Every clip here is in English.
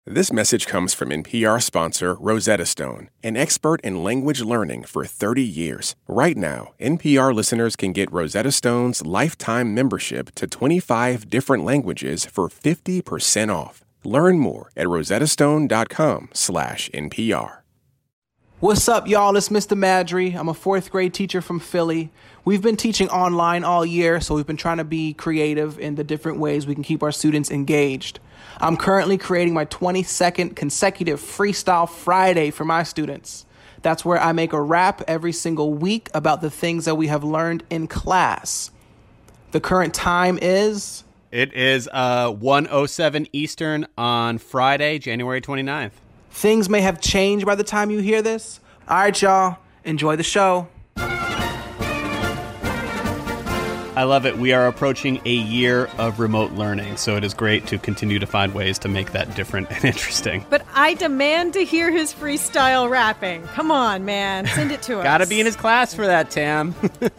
This message comes from NPR sponsor Rosetta Stone, an expert in language learning for 30 years. Right now, NPR listeners can get Rosetta Stone's lifetime membership to 25 different languages for 50% off. Learn more at rosettastone.com/NPR. What's up, y'all? It's Mr. Madry. I'm a fourth grade teacher from Philly. We've been teaching online all year, so we've been trying to be creative in the different ways we can keep our students engaged. I'm currently creating my 22nd consecutive Freestyle Friday for my students. That's where I make a rap every single week about the things that we have learned in class. The current time is... It is 1:07 Eastern on Friday, January 29th. Things may have changed by the time you hear this. All right, y'all. Enjoy the show. I love it. We are approaching a year of remote learning, so it is great to continue to find ways to make that different and interesting. But I demand to hear his freestyle rapping. Come on, man. Send it to us. Gotta be in his class for that, Tam.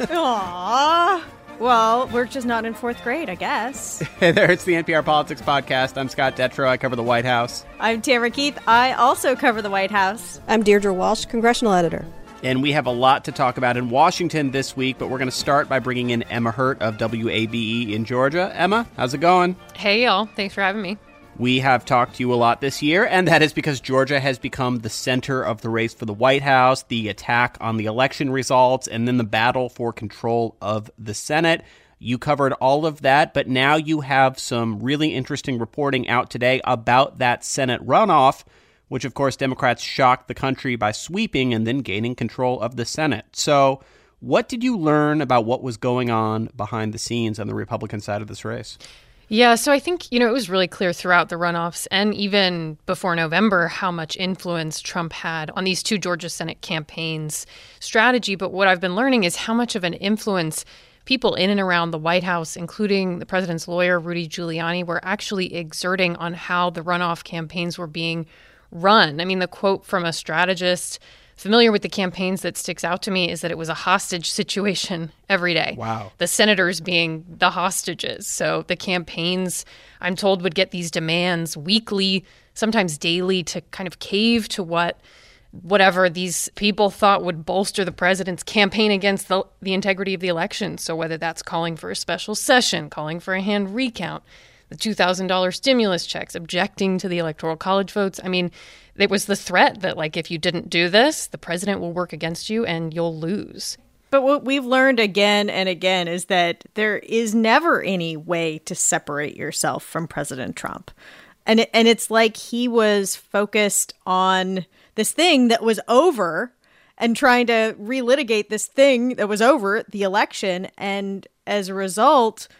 Aww. Well, we're just not in fourth grade, I guess. Hey there, it's the NPR Politics Podcast. I'm Scott Detrow. I cover the White House. I'm Tamara Keith. I also cover the White House. I'm Deirdre Walsh, congressional editor. And we have a lot to talk about in Washington this week, but we're going to start by bringing in Emma Hurt of WABE in Georgia. Emma, how's it going? Hey, y'all. Thanks for having me. We have talked to you a lot this year, and that is because Georgia has become the center of the race for the White House, the attack on the election results, and then the battle for control of the Senate. You covered all of that, but now you have some really interesting reporting out today about that Senate runoff, which, of course, Democrats shocked the country by sweeping and then gaining control of the Senate. So what did you learn about what was going on behind the scenes on the Republican side of this race? Yeah, so I think, it was really clear throughout the runoffs and even before November how much influence Trump had on these two Georgia Senate campaigns' strategy. But what I've been learning is how much of an influence people in and around the White House, including the president's lawyer, Rudy Giuliani, were actually exerting on how the runoff campaigns were being run. I mean, the quote from a strategist familiar with the campaigns that sticks out to me is that it was a hostage situation every day. Wow. The senators being the hostages. So the campaigns, I'm told, would get these demands weekly, sometimes daily, to kind of cave to whatever these people thought would bolster the president's campaign against the integrity of the election. So whether that's calling for a special session, calling for a hand recount, the $2,000 stimulus checks, objecting to the Electoral College votes. I mean, it was the threat that, if you didn't do this, the president will work against you and you'll lose. But what we've learned again and again is that there is never any way to separate yourself from President Trump. And it's like he was focused on this thing that was over and trying to relitigate this thing that was over, the election. And as a result,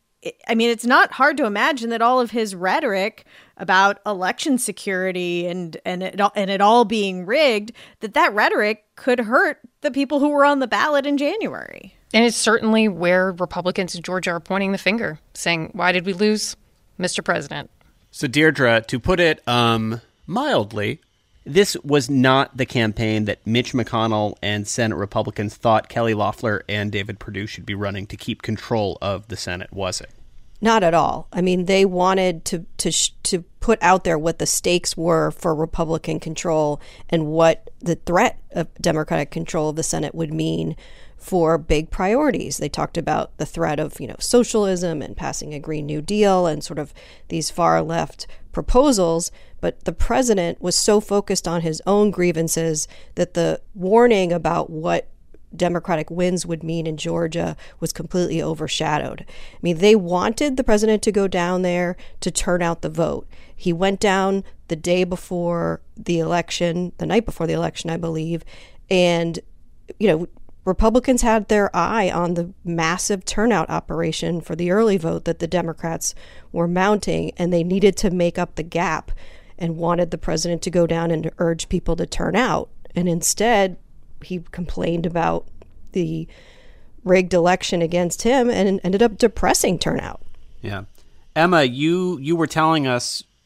it's not hard to imagine that all of his rhetoric about election security and it all being rigged, that rhetoric could hurt the people who were on the ballot in January. And it's certainly where Republicans in Georgia are pointing the finger, saying, why did we lose, Mr. President? So, Deirdre, to put it mildly, this was not the campaign that Mitch McConnell and Senate Republicans thought Kelly Loeffler and David Perdue should be running to keep control of the Senate, was it? Not at all. I mean, they wanted to put out there what the stakes were for Republican control and what the threat of Democratic control of the Senate would mean for big priorities. They talked about the threat of, socialism and passing a Green New Deal and sort of these far left proposals. But the president was so focused on his own grievances that the warning about what Democratic wins would mean in Georgia was completely overshadowed. I mean, they wanted the president to go down there to turn out the vote. He went down the day before the election, the night before the election, I believe, and, Republicans had their eye on the massive turnout operation for the early vote that the Democrats were mounting, and they needed to make up the gap and wanted the president to go down and urge people to turn out. And instead, he complained about the rigged election against him and ended up depressing turnout. Yeah. Emma, you were telling us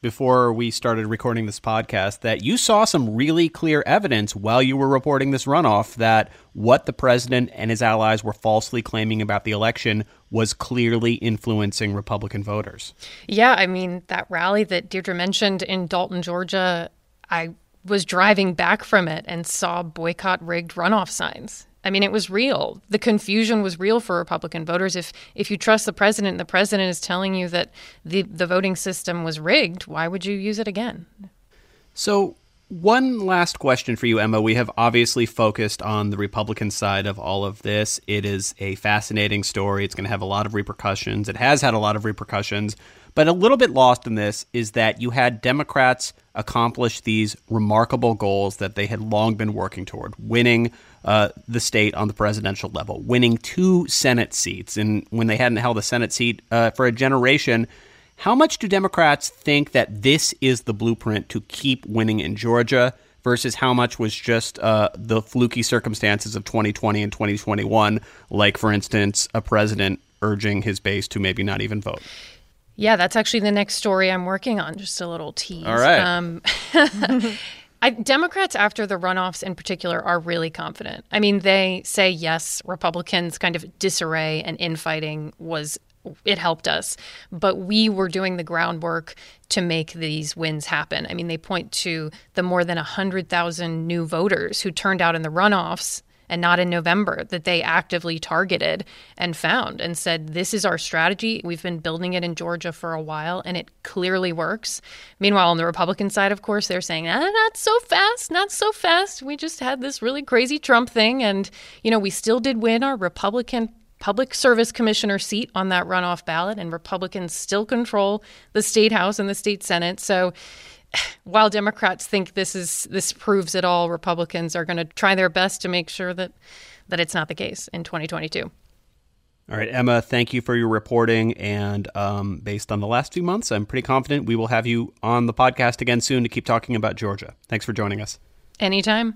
before we started recording this podcast that you saw some really clear evidence while you were reporting this runoff that what the president and his allies were falsely claiming about the election was clearly influencing Republican voters. Yeah, I mean, that rally that Deirdre mentioned in Dalton, Georgia, I was driving back from it and saw boycott rigged runoff signs. I mean, it was real. The confusion was real for Republican voters. If you trust the president and the president is telling you that the voting system was rigged, why would you use it again? So one last question for you, Emma. We have obviously focused on the Republican side of all of this. It is a fascinating story. It's going to have a lot of repercussions. It has had a lot of repercussions. But a little bit lost in this is that you had Democrats accomplish these remarkable goals that they had long been working toward, winning the state on the presidential level, winning 2 Senate seats. And when they hadn't held a Senate seat for a generation, how much do Democrats think that this is the blueprint to keep winning in Georgia versus how much was just the fluky circumstances of 2020 and 2021, like, for instance, a president urging his base to maybe not even vote? Yeah, that's actually the next story I'm working on. Just a little tease. All right. Democrats, after the runoffs in particular, are really confident. I mean, they say, yes, Republicans' kind of disarray and infighting it helped us. But we were doing the groundwork to make these wins happen. I mean, they point to the more than 100,000 new voters who turned out in the runoffs and not in November, that they actively targeted and found and said, this is our strategy. We've been building it in Georgia for a while, and it clearly works. Meanwhile, on the Republican side, of course, they're saying, not so fast, not so fast. We just had this really crazy Trump thing. And, we still did win our Republican Public Service Commissioner seat on that runoff ballot, and Republicans still control the state House and the state Senate. So while Democrats think this proves it all, Republicans are going to try their best to make sure that it's not the case in 2022. All right, Emma, thank you for your reporting. And based on the last few months, I'm pretty confident we will have you on the podcast again soon to keep talking about Georgia. Thanks for joining us. Anytime.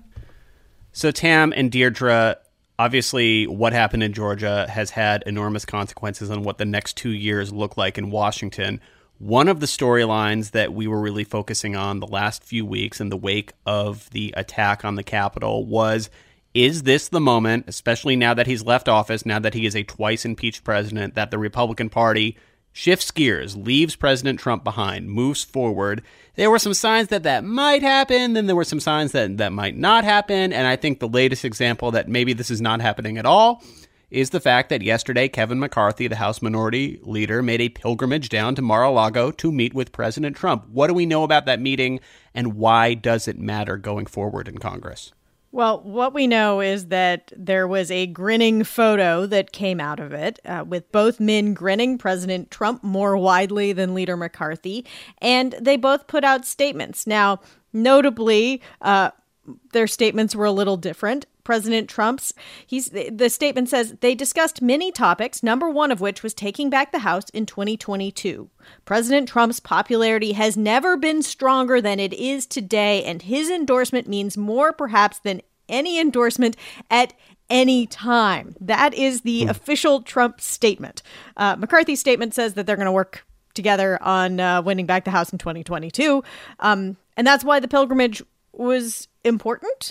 So Tam and Deirdre, obviously what happened in Georgia has had enormous consequences on what the next 2 years look like in Washington. One of the storylines that we were really focusing on the last few weeks in the wake of the attack on the Capitol was, is this the moment, especially now that he's left office, now that he is a twice impeached president, that the Republican Party shifts gears, leaves President Trump behind, moves forward? There were some signs that might happen, then there were some signs that might not happen, and I think the latest example that maybe this is not happening at all is the fact that yesterday Kevin McCarthy, the House Minority Leader, made a pilgrimage down to Mar-a-Lago to meet with President Trump. What do we know about that meeting, and why does it matter going forward in Congress? Well, what we know is that there was a grinning photo that came out of it, with both men grinning, President Trump more widely than Leader McCarthy, and they both put out statements. Now, notably, their statements were a little different. President Trump's, the statement says they discussed many topics, number one of which was taking back the House in 2022. President Trump's popularity has never been stronger than it is today, and his endorsement means more perhaps than any endorsement at any time. That is the official Trump statement. McCarthy's statement says that they're going to work together on winning back the House in 2022. And that's why the pilgrimage was important,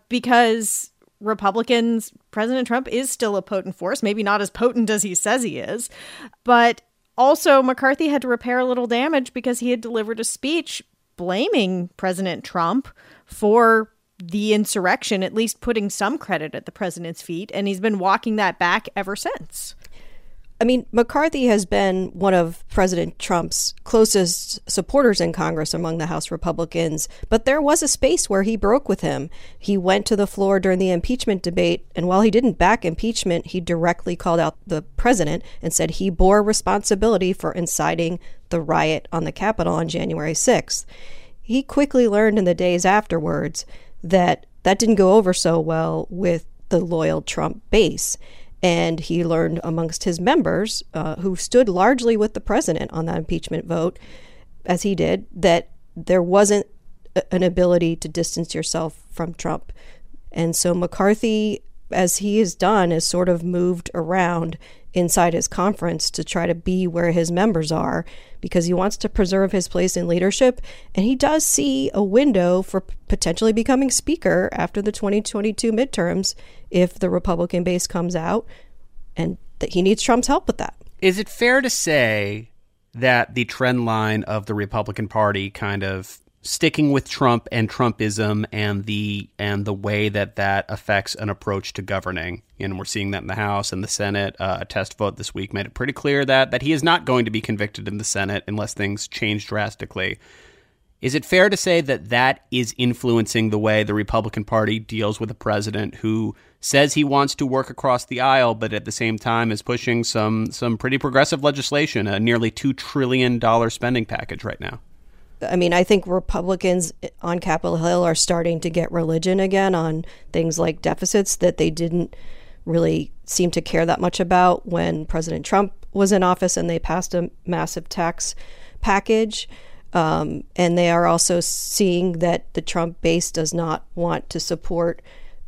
because Republicans, President Trump is still a potent force, maybe not as potent as he says he is, but also McCarthy had to repair a little damage because he had delivered a speech blaming President Trump for the insurrection, at least putting some credit at the president's feet, and he's been walking that back ever since. I mean, McCarthy has been one of President Trump's closest supporters in Congress among the House Republicans, but there was a space where he broke with him. He went to the floor during the impeachment debate, and while he didn't back impeachment, he directly called out the president and said he bore responsibility for inciting the riot on the Capitol on January 6th. He quickly learned in the days afterwards that didn't go over so well with the loyal Trump base. And he learned amongst his members, who stood largely with the president on that impeachment vote, as he did, that there wasn't an ability to distance yourself from Trump. And so McCarthy, as he has done, has sort of moved around inside his conference to try to be where his members are, because he wants to preserve his place in leadership. And he does see a window for potentially becoming speaker after the 2022 midterms if the Republican base comes out, and that he needs Trump's help with that. Is it fair to say that the trend line of the Republican Party kind of sticking with Trump and Trumpism and the way that affects an approach to governing, and we're seeing that in the House and the Senate, a test vote this week made it pretty clear that he is not going to be convicted in the Senate unless things change drastically. Is it fair to say that is influencing the way the Republican Party deals with a president who says he wants to work across the aisle, but at the same time is pushing some pretty progressive legislation, a nearly $2 trillion spending package right now? I mean, I think Republicans on Capitol Hill are starting to get religion again on things like deficits that they didn't really seem to care that much about when President Trump was in office and they passed a massive tax package. And they are also seeing that the Trump base does not want to support,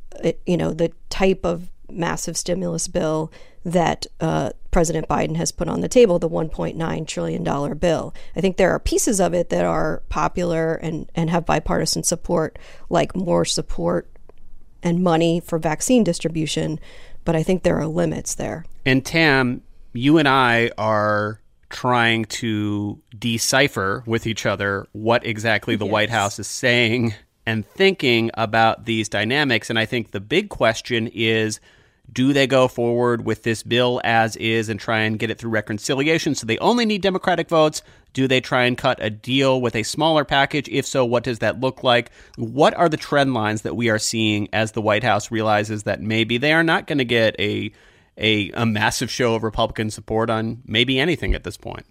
the type of massive stimulus bill that President Biden has put on the table, the $1.9 trillion bill. I think there are pieces of it that are popular and have bipartisan support, like more support and money for vaccine distribution. But I think there are limits there. And Tam, you and I are trying to decipher with each other what exactly the White House is saying and thinking about these dynamics. And I think the big question is, do they go forward with this bill as is and try and get it through reconciliation so they only need Democratic votes? Do they try and cut a deal with a smaller package? If so, what does that look like? What are the trend lines that we are seeing as the White House realizes that maybe they are not going to get a massive show of Republican support on maybe anything at this point?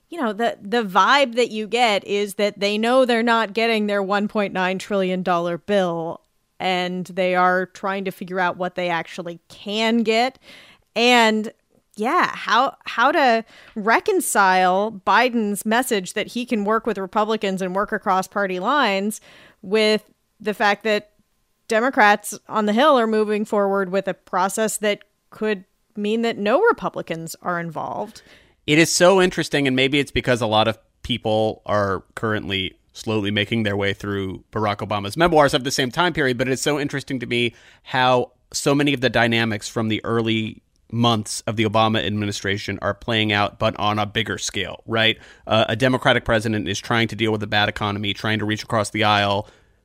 The vibe that you get is that they know they're not getting their $1.9 trillion bill, and they are trying to figure out what they actually can get. And how to reconcile Biden's message that he can work with Republicans and work across party lines with the fact that Democrats on the Hill are moving forward with a process that could mean that no Republicans are involved. It is so interesting, and maybe it's because a lot of people are currently slowly making their way through Barack Obama's memoirs of the same time period, but it's so interesting to me how so many of the dynamics from the early months of the Obama administration are playing out, but on a bigger scale, right? A Democratic president is trying to deal with a bad economy, trying to reach across the aisle,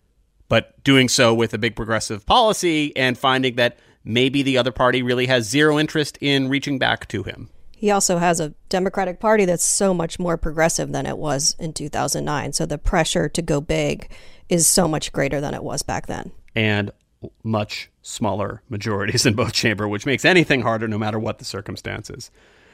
but doing so with a big progressive policy and finding that maybe the other party really has zero interest in reaching back to him. He also has a Democratic Party that's so much more progressive than it was in 2009. So the pressure to go big is so much greater than it was back then. And much smaller majorities in both chambers, which makes anything harder no matter what the circumstances.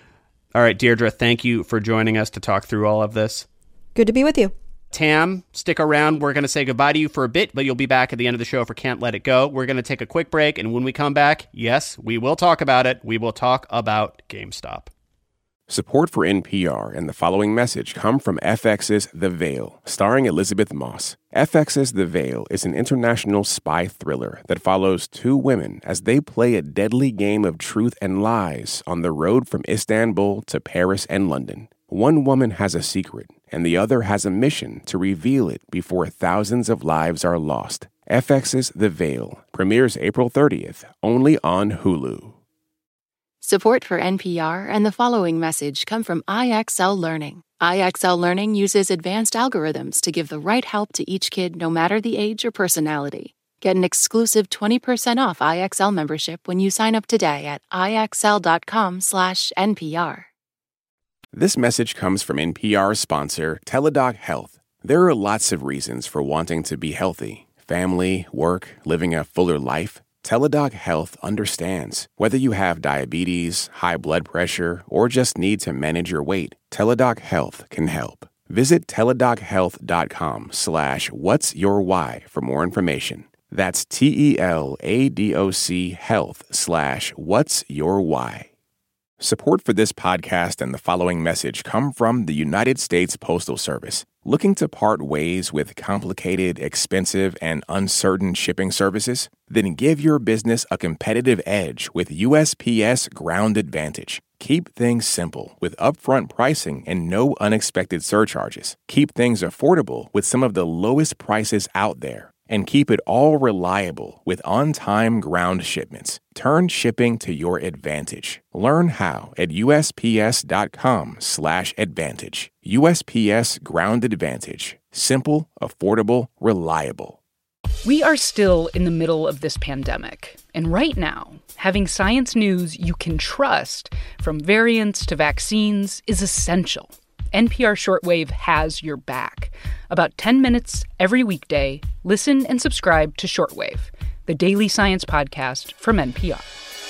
All right, Deirdre, thank you for joining us to talk through all of this. Good to be with you. Tam, stick around. We're going to say goodbye to you for a bit, but you'll be back at the end of the show for Can't Let It Go. We're going to take a quick break, and when we come back, yes, we will talk about it. We will talk about GameStop. Support for NPR and the following message come from FX's The Veil, starring Elizabeth Moss. FX's The Veil is an international spy thriller that follows two women as they play a deadly game of truth and lies on the road from Istanbul to Paris and London. One woman has a secret, and the other has a mission to reveal it before thousands of lives are lost. FX's The Veil premieres April 30th, only on Hulu. Support for NPR and the following message come from IXL Learning. IXL Learning uses advanced algorithms to give the right help to each kid no matter the age or personality. Get an exclusive 20% off IXL membership when you sign up today at IXL.com/NPR. This message comes from NPR sponsor Teladoc Health. There are lots of reasons for wanting to be healthy. Family, work, living a fuller life. Teladoc Health understands. Whether you have diabetes, high blood pressure, or just need to manage your weight, Teladoc Health can help. Visit teladochealth.com/whatsyourwhy for more information. That's TELADOC health/whatsyourwhy. Support for this podcast and the following message come from the United States Postal Service. Looking to part ways with complicated, expensive, and uncertain shipping services? Then give your business a competitive edge with USPS Ground Advantage. Keep things simple with upfront pricing and no unexpected surcharges. Keep things affordable with some of the lowest prices out there. And keep it all reliable with on-time ground shipments. Turn shipping to your advantage. Learn how at USPS.com/advantage. USPS Ground Advantage. Simple, affordable, reliable. We are still in the middle of this pandemic. And right now, having science news you can trust, from variants to vaccines, is essential. NPR Shortwave has your back. About 10 minutes every weekday, listen and subscribe to Shortwave, the daily science podcast from NPR.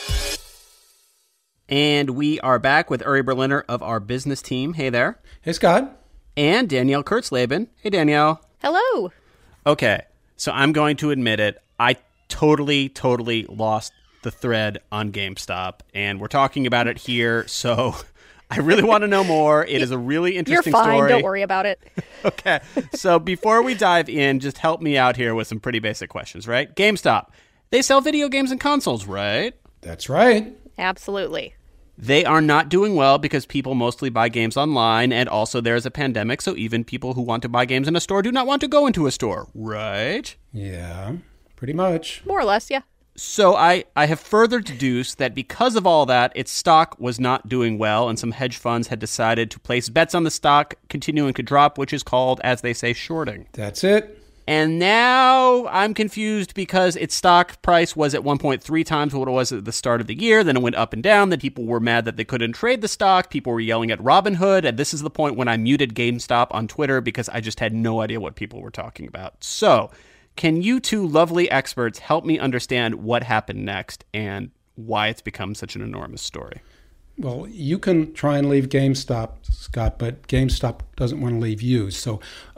And we are back with Uri Berliner of our business team. Hey there. Hey, Scott. And Danielle Kurtzleben. Hey, Danielle. Hello. Okay, so I'm going to admit it. I totally lost the thread on GameStop, and we're talking about it here, so I really want to know more. It is a really interesting story. You're fine. Don't worry about it. Okay. So before we dive in, just help me out here with some pretty basic questions, right? GameStop, they sell video games and consoles, right? That's right. Absolutely. They are not doing well because people mostly buy games online, and also there's a pandemic, so even people who want to buy games in a store do not want to go into a store, right? Yeah, pretty much. More or less, yeah. So I have further deduced that because of all that, its stock was not doing well, and some hedge funds had decided to place bets on the stock continuing to drop, which is called, as they say, shorting. That's it. And now I'm confused because its stock price was at 1.3 times what it was at the start of the year. Then it went up and down. Then people were mad that they couldn't trade the stock. People were yelling at Robinhood. And this is the point when I muted GameStop on Twitter because I just had no idea what people were talking about. So can you two lovely experts help me understand what happened next and why it's become such an enormous story? Well, you can try and leave GameStop, Scott, but GameStop doesn't want to leave you. So,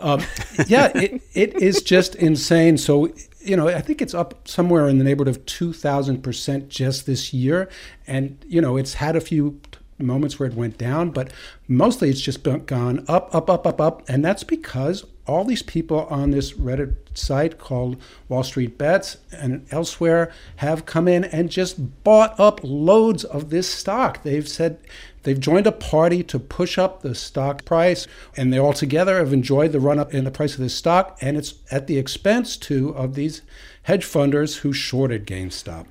it is just insane. So, I think it's up somewhere in the neighborhood of 2,000% just this year. And, it's had a few moments where it went down, but mostly it's just gone up. And that's because all these people on this Reddit site called Wall Street Bets and elsewhere have come in and just bought up loads of this stock. They've said they've joined a party to push up the stock price, and they all together have enjoyed the run up in the price of this stock, and it's at the expense, too, of these hedge funders who shorted GameStop.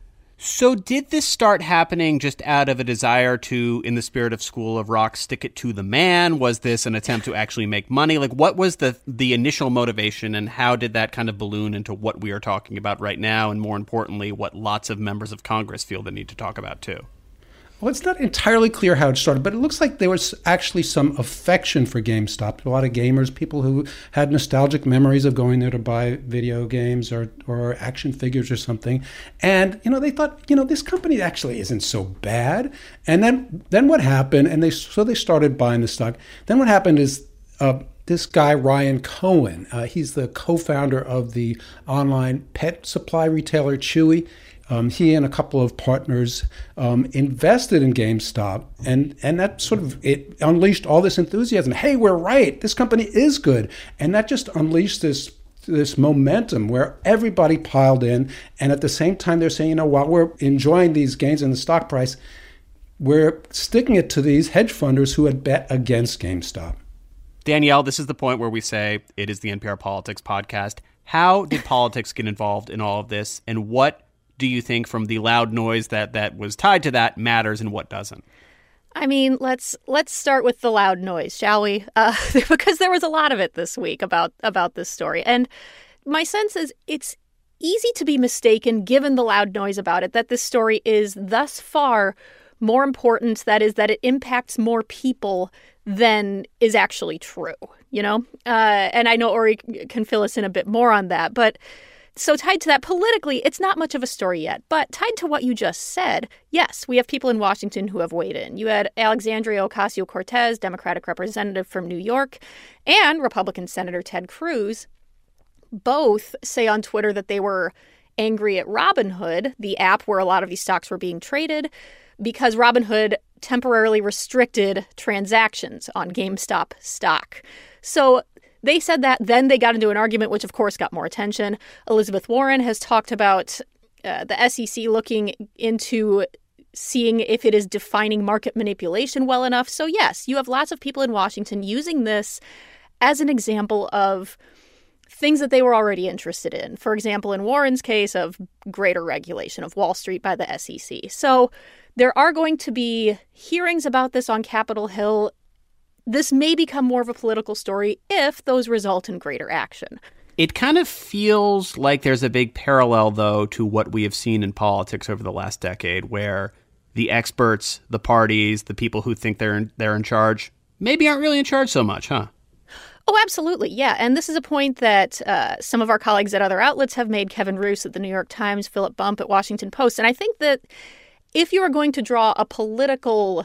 So did this start happening just out of a desire to, in the spirit of School of Rock, stick it to the man? Was this an attempt to actually make money? Like, what was the initial motivation, and how did that kind of balloon into what we are talking about right now, and more importantly, what lots of members of Congress feel the need to talk about too? Well, it's not entirely clear how it started, but it looks like there was actually some affection for GameStop. A lot of gamers, people who had nostalgic memories of going there to buy video games or action figures or something. And, they thought, this company actually isn't so bad. And then what happened, and they started buying the stock. Then what happened is this guy, Ryan Cohen, he's the co-founder of the online pet supply retailer Chewy. He and a couple of partners invested in GameStop, and that sort of, it unleashed all this enthusiasm. Hey, we're right. This company is good. And that just unleashed this momentum where everybody piled in. And at the same time, they're saying, while we're enjoying these gains in the stock price, we're sticking it to these hedge funders who had bet against GameStop. Danielle, this is the point where we say it is the NPR Politics podcast. How did politics get involved in all of this, and what do you think from the loud noise that was tied to that matters and what doesn't? I mean, let's start with the loud noise, shall we? Because there was a lot of it this week about this story. And my sense is it's easy to be mistaken, given the loud noise about it, that this story is thus far more important, that is, that it impacts more people than is actually true, And I know Uri can fill us in a bit more on that, but so tied to that politically, it's not much of a story yet. But tied to what you just said, yes, we have people in Washington who have weighed in. You had Alexandria Ocasio-Cortez, Democratic representative from New York, and Republican Senator Ted Cruz, both say on Twitter that they were angry at Robinhood, the app where a lot of these stocks were being traded, because Robinhood temporarily restricted transactions on GameStop stock. So they said that, then they got into an argument, which of course got more attention. Elizabeth Warren has talked about the SEC looking into seeing if it is defining market manipulation well enough. So yes, you have lots of people in Washington using this as an example of things that they were already interested in. For example, in Warren's case of greater regulation of Wall Street by the SEC. So there are going to be hearings about this on Capitol Hill. This may become more of a political story if those result in greater action. It kind of feels like there's a big parallel, though, to what we have seen in politics over the last decade, where the experts, the parties, the people who think they're in charge, maybe aren't really in charge so much, huh? Oh, absolutely. Yeah. And this is a point that some of our colleagues at other outlets have made. Kevin Roose at the New York Times, Philip Bump at Washington Post. And I think that if you are going to draw a political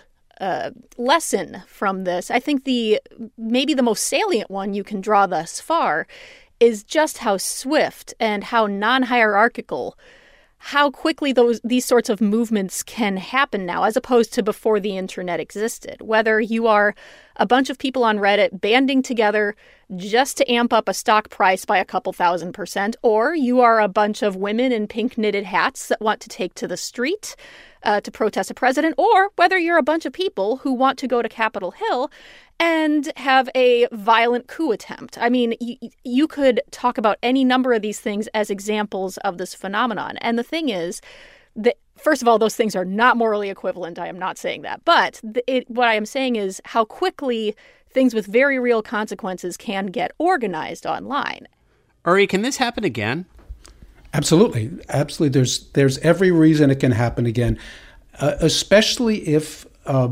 lesson from this, I think maybe the most salient one you can draw thus far is just how swift and how non-hierarchical, how quickly these sorts of movements can happen now, as opposed to before the internet existed. Whether you are a bunch of people on Reddit banding together just to amp up a stock price by a couple thousand%, or you are a bunch of women in pink knitted hats that want to take to the street to protest a president, or whether you're a bunch of people who want to go to Capitol Hill and have a violent coup attempt. I mean, you could talk about any number of these things as examples of this phenomenon. And the thing is that, first of all, those things are not morally equivalent. I am not saying that. But what I am saying is how quickly things with very real consequences can get organized online. Uri, can this happen again? Absolutely. Absolutely. There's every reason it can happen again, especially if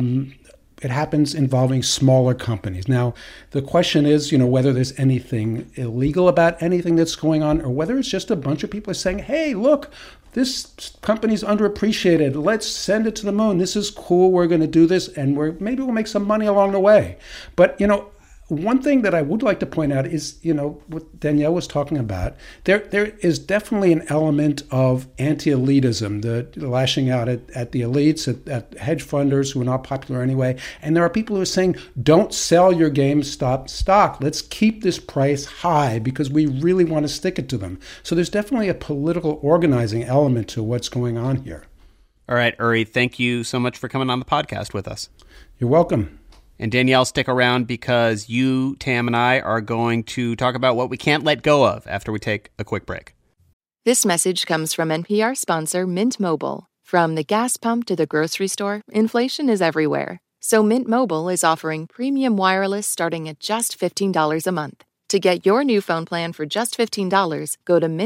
it happens involving smaller companies. Now, the question is, whether there's anything illegal about anything that's going on, or whether it's just a bunch of people saying, hey, look, this company's underappreciated. Let's send it to the moon. This is cool. We're going to do this, and maybe we'll make some money along the way. But, one thing that I would like to point out is, what Danielle was talking about, there is definitely an element of anti-elitism, the lashing out at the elites, at hedge funders who are not popular anyway. And there are people who are saying, don't sell your GameStop stock. Let's keep this price high because we really want to stick it to them. So there's definitely a political organizing element to what's going on here. All right, Uri, thank you so much for coming on the podcast with us. You're welcome. And Danielle, stick around because you, Tam, and I are going to talk about what we can't let go of after we take a quick break. This message comes from NPR sponsor Mint Mobile. From the gas pump to the grocery store, inflation is everywhere. So Mint Mobile is offering premium wireless starting at just $15 a month. To get your new phone plan for just $15, go to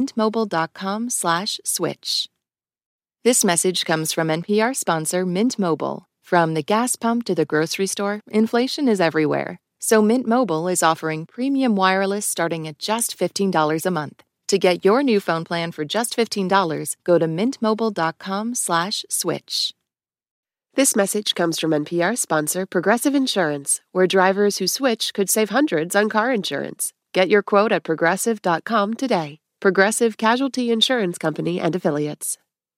mintmobile.com/switch. This message comes from NPR sponsor Mint Mobile. From the gas pump to the grocery store, inflation is everywhere. So Mint Mobile is offering premium wireless starting at just $15 a month. To get your new phone plan for just $15, go to mintmobile.com/switch. This message comes from NPR sponsor Progressive Insurance, where drivers who switch could save hundreds on car insurance. Get your quote at progressive.com today. Progressive Casualty Insurance Company and Affiliates.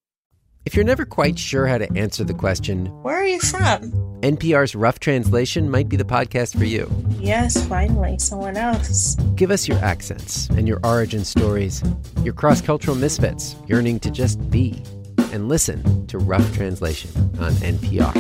If you're never quite sure how to answer the question, where are you from? NPR's Rough Translation might be the podcast for you. Yes, finally, someone else. Give us your accents and your origin stories, your cross-cultural misfits yearning to just be, and listen to Rough Translation on NPR.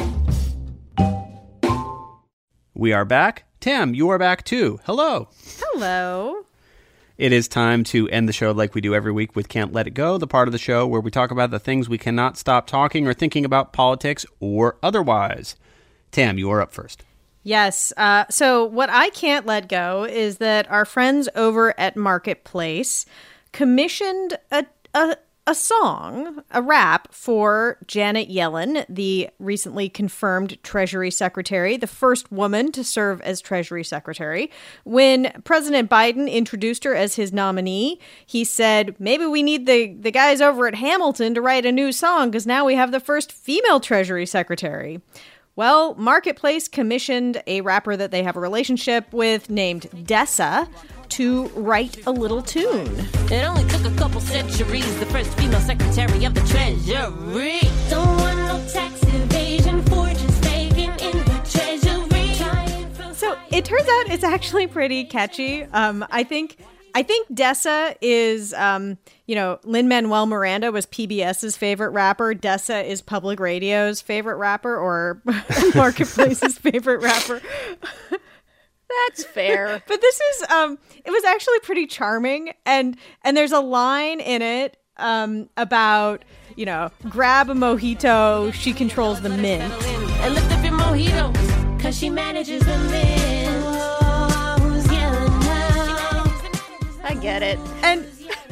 We are back. Tam, you are back too. Hello. Hello. It is time to end the show like we do every week with Can't Let It Go, the part of the show where we talk about the things we cannot stop talking or thinking about, politics or otherwise. Tam, you are up first. Yes. So what I can't let go is that our friends over at Marketplace commissioned a song, a rap for Janet Yellen, the recently confirmed Treasury Secretary, the first woman to serve as Treasury Secretary. When President Biden introduced her as his nominee, he said, maybe we need the guys over at Hamilton to write a new song because now we have the first female Treasury Secretary. Well, Marketplace commissioned a rapper that they have a relationship with named Dessa to write a little tune. It only took a couple centuries, the first female secretary of the Treasury. Don't want no tax evasion, fortune staking in the Treasury. So it turns out it's actually pretty catchy. I think I think Dessa is, Lin-Manuel Miranda was PBS's favorite rapper. Dessa is Public Radio's favorite rapper, or Marketplace's favorite rapper. That's fair. But this is, it was actually pretty charming. And there's a line in it about, grab a mojito, she controls the mint. And lift up your mojito, cause she manages the mint. I get it. And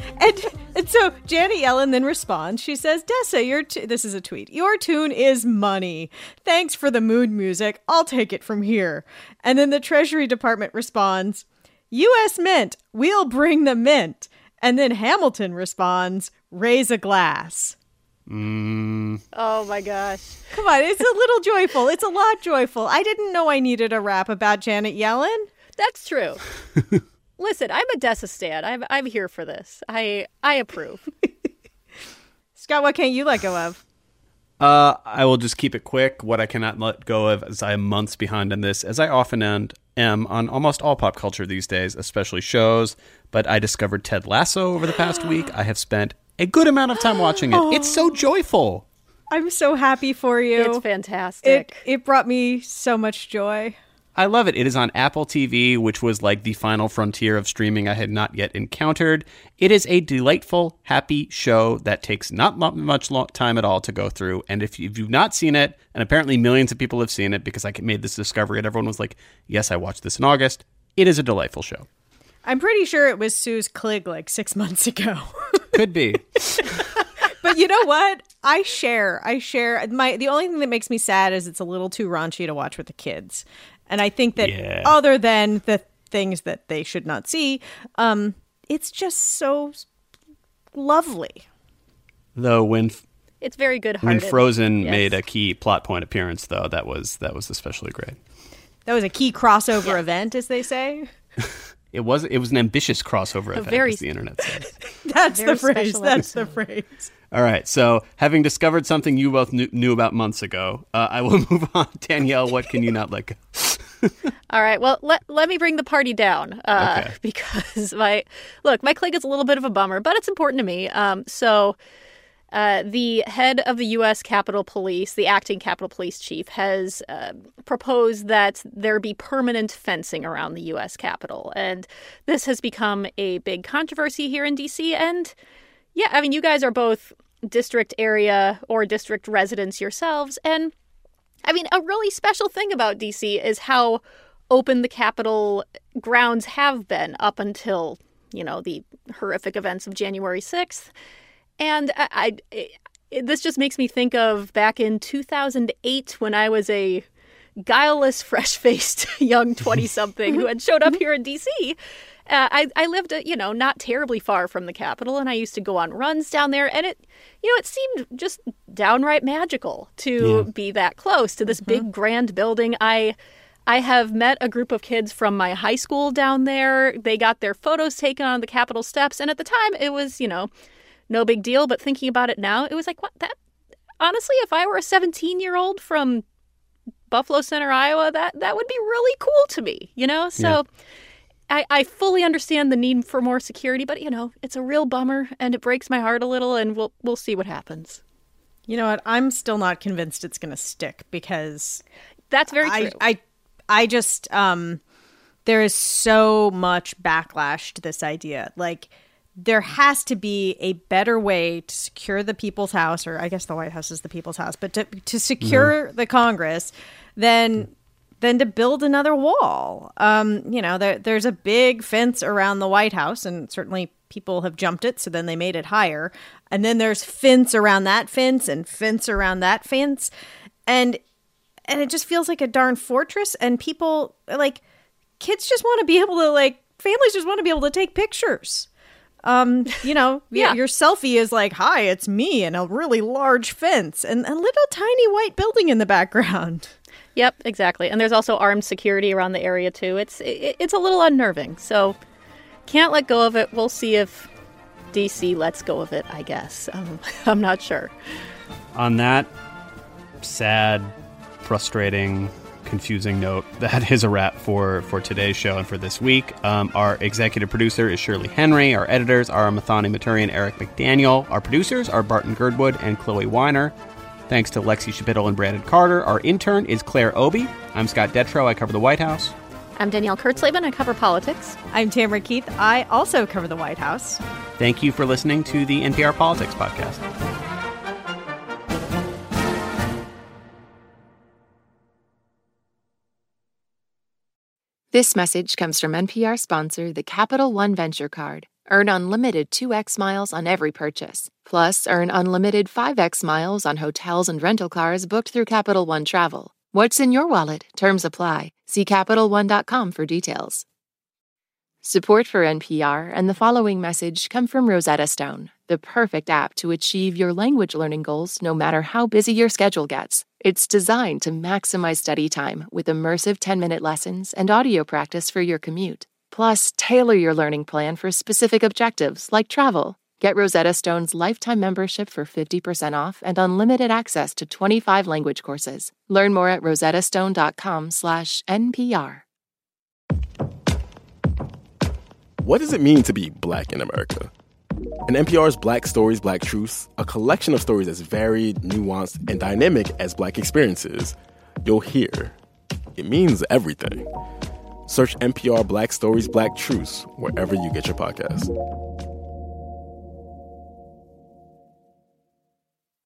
so Janet Yellen then responds. She says, Dessa, this is a tweet. Your tune is money. Thanks for the mood music. I'll take it from here. And then the Treasury Department responds, U.S. Mint, we'll bring the mint. And then Hamilton responds, raise a glass. Oh my gosh. Come on, it's a little joyful. It's a lot joyful. I didn't know I needed a rap about Janet Yellen. That's true. Listen, I'm a Dessa stan. I'm here for this. I approve. Scott, what can't you let go of? I will just keep it quick. What I cannot let go of is I am months behind on this, as I often am on almost all pop culture these days, especially shows. But I discovered Ted Lasso over the past week. I have spent a good amount of time watching it. It's so joyful. I'm so happy for you. It's fantastic. It brought me so much joy. I love it. It is on Apple TV, which was like the final frontier of streaming I had not yet encountered. It is a delightful, happy show that takes not much time at all to go through. And if you've not seen it, and apparently millions of people have seen it because I made this discovery and everyone was like, yes, I watched this in August. It is a delightful show. I'm pretty sure it was Sue's Clig like 6 months ago. Could be. But you know what? I share. The only thing that makes me sad is it's a little too raunchy to watch with the kids. And I think that other than the things that they should not see, it's just so lovely. Though it's very good-hearted. When Frozen made a key plot point appearance, though, that was especially great. That was a key crossover event, as they say. It was an ambitious crossover event, as the internet says. That's the phrase. That's the phrase. All right. So, having discovered something you both knew about months ago, I will move on. Danielle, what can you not let go? All right. Well, let me bring the party down because my Clig is a little bit of a bummer, but it's important to me. The head of the U.S. Capitol Police, the acting Capitol Police chief, has proposed that there be permanent fencing around the U.S. Capitol. And this has become a big controversy here in D.C. And yeah, I mean, you guys are both district area or district residents yourselves. And I mean, a really special thing about D.C. is how open the Capitol grounds have been up until, the horrific events of January 6th. And this just makes me think of back in 2008 when I was a guileless, fresh-faced young 20-something who had showed up here in D.C. I lived, not terribly far from the Capitol, and I used to go on runs down there, and it seemed just downright magical to be that close to this big, grand building. I have met a group of kids from my high school down there. They got their photos taken on the Capitol steps, and at the time, it was, no big deal. But thinking about it now, it was like, what? That honestly, if I were a 17-year-old from Buffalo Center, Iowa, that would be really cool to me, So I fully understand the need for more security, but it's a real bummer, and it breaks my heart a little, and we'll see what happens. You know what? I'm still not convinced it's going to stick because that's very true. I just there is so much backlash to this idea. Like, there has to be a better way to secure the People's House, or I guess the White House is the People's House, but to secure the Congress than to build another wall. There's a big fence around the White House, and certainly people have jumped it, so then they made it higher. And then there's fence around that fence and fence around that fence. And it just feels like a darn fortress, and people, kids just want to be able to, families just want to be able to take pictures. Your selfie is like, hi, it's me, and a really large fence and a little tiny white building in the background. Yep, exactly. And there's also armed security around the area too. It's a little unnerving. So can't let go of it. We'll see if DC lets go of it, I guess. I'm not sure. On that sad, frustrating, confusing note, that is a wrap for today's show and for this week. Our executive producer is Shirley Henry. Our editors are Mathani Maturi and Eric McDaniel. Our producers are Barton Girdwood and Chloe Weiner. Thanks to Lexi Shapittle and Brandon Carter. Our intern is Claire Obi. I'm Scott Detrow. I cover the White House. I'm Danielle Kurtzleben. I cover politics. I'm Tamara Keith. I also cover the White House. Thank you for listening to the NPR Politics Podcast. This message comes from NPR sponsor, the Capital One Venture Card. Earn unlimited 2x miles on every purchase. Plus, earn unlimited 5x miles on hotels and rental cars booked through Capital One Travel. What's in your wallet? Terms apply. See CapitalOne.com for details. Support for NPR and the following message come from Rosetta Stone, the perfect app to achieve your language learning goals no matter how busy your schedule gets. It's designed to maximize study time with immersive 10-minute lessons and audio practice for your commute. Plus, tailor your learning plan for specific objectives like travel. Get Rosetta Stone's lifetime membership for 50% off and unlimited access to 25 language courses. Learn more at rosettastone.com/NPR. What does it mean to be Black in America? In NPR's Black Stories, Black Truths, a collection of stories as varied, nuanced, and dynamic as Black experiences, you'll hear it means everything. Search NPR Black Stories, Black Truths wherever you get your podcasts.